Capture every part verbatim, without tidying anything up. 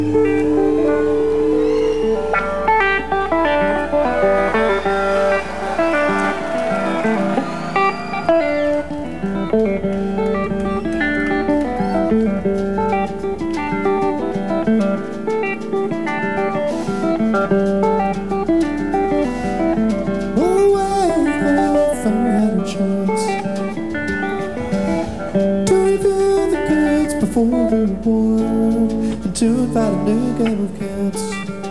Before we were born, and to invite a new game of cats.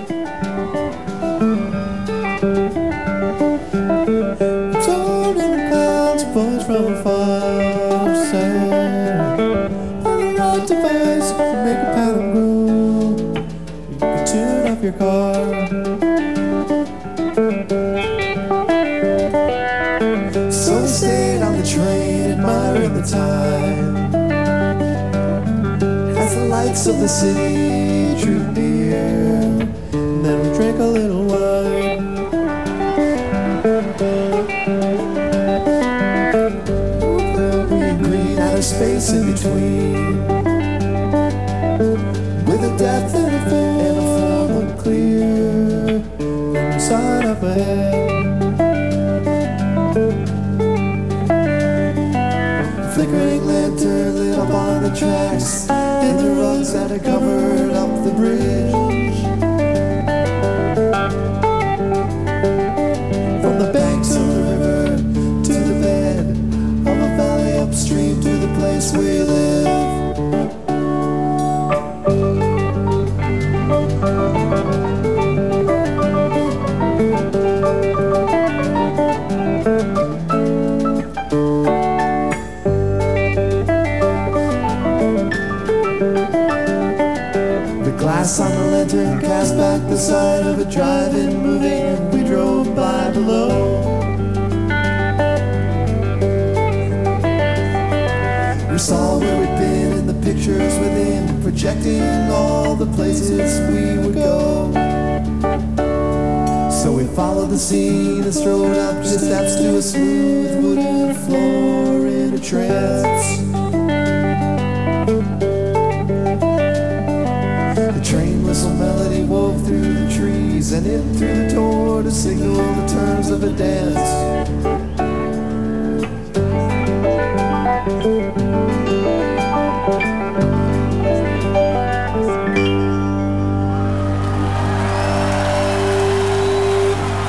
Torn in the clouds, voice from afar, sad. On the right device, you can make a pattern grow. You can tune up your car. So we stayed on the train, admiring the time. The lights of the city drew near, and then we drank a little wine. We agreed outer space in between, with a depth and a form, and a form unclear. Then we saw it up ahead. Flickering lantern lit up on the tracks, and the rugs that had covered up the bridge. From the banks of the river to the bed of a valley upstream to the place we live. Glass on the lantern cast back the side of a drive-in movie, and we drove by below. We saw where we'd been in the pictures within, projecting all the places we would go. So we followed the scene and strode up the steps to a smooth wooden floor in a trance. Train whistle melody wove through the trees and in through the door to signal the terms of a dance.